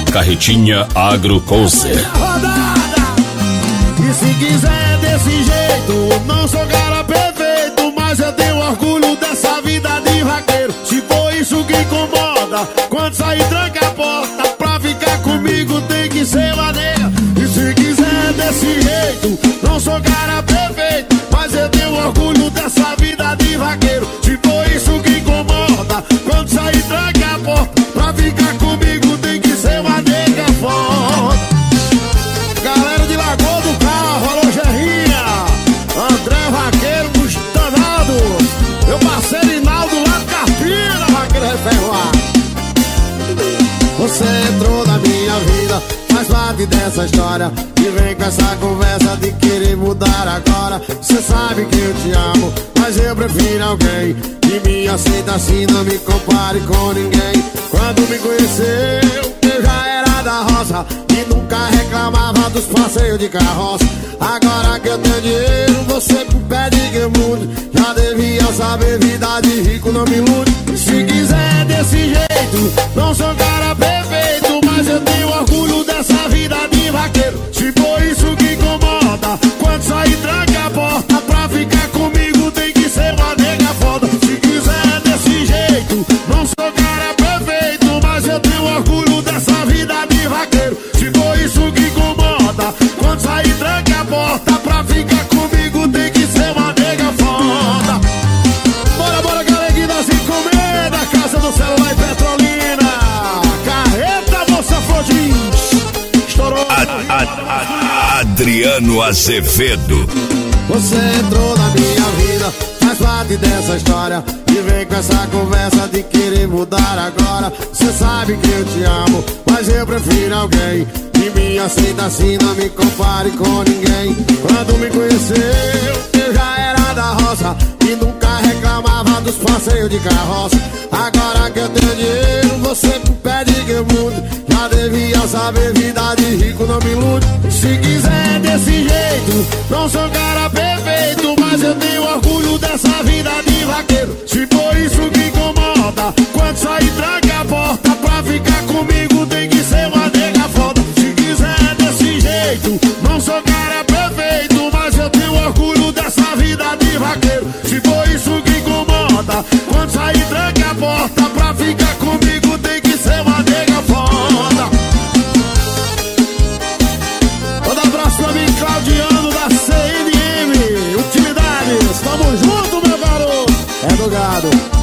Carretinha Agro Concept. E se quiser desse jeito, não sou cara perfeito, mas eu tenho orgulho dessa vida de vaqueiro. Se for isso que incomoda, quando sair tranca a porta, pra ficar comigo tem que ser maneira. E se quiser desse jeito, não sou cara perfeito, mas eu tenho orgulho dessa vida de vaqueiro. Se for isso que incomoda, quando sair tranca a porta, pra ficar comigo tem que ser uma nega foda. Galera de Lagoa do Carro, alô Gerrinha, André Vaqueiro dos Danados, meu parceiro Inaldo lá de Carpina, Vaqueiro Referroar. Você entrou na minha vida, faz parte dessa história, e vem com essa conversa de querer mudar agora. Você sabe que eu te amo, mas eu prefiro alguém que me aceita assim, não me compare com ninguém. Quando me conheceu, eu já era da roça e nunca reclamava dos passeios de carroça. Agora que eu tenho dinheiro, você pede que eu mude. Já devia saber, vida de rico não me ilude. Se quiser desse jeito, não sou cara perfeito, mas eu tenho orgulho dessa vida de vaqueiro. Se for isso que incomoda, quando sair tranca a porta, pra ficar comigo tem que ser uma nega foda. Se quiser desse jeito, não sou cara perfeito, mas eu tenho orgulho dessa vida de vaqueiro. Se for isso que incomoda, quando sair tranca a porta, pra ficar comigo tem que ser uma nega foda. Bora, bora, galeguinha das encomendas, Casa do Celular e Petrolina, Carreta, moça Flodins, estourou. Adriano Azevedo. Você entrou na minha vida, faz parte dessa história, e vem com essa conversa de querer mudar agora. Você sabe que eu te amo, mas eu prefiro alguém que me aceita assim, não me compare com ninguém. Quando me conheceu, eu já era da roça e nunca reclamava dos passeios de carroça. Agora que eu tenho dinheiro, você pede que eu mude. Já devia saber, vida de rico não me ilude. Se quiser desse jeito, não sou cara perfeito, mas eu tenho orgulho dessa vida de vaqueiro. Se for isso que incomoda, quando sair tranca a porta, pra ficar comigo tem que ser uma nega foda. Se quiser desse jeito, não sou cara perfeito, mas eu tenho orgulho dessa vida de vaqueiro. Se for isso que incomoda, quando sair tranca a porta, pra ficar comigo tem que ser uma nega foda. Manda abraço pra mim, Claudiano da CNM Utilidades. Tamo junto, meu garoto. É do gado.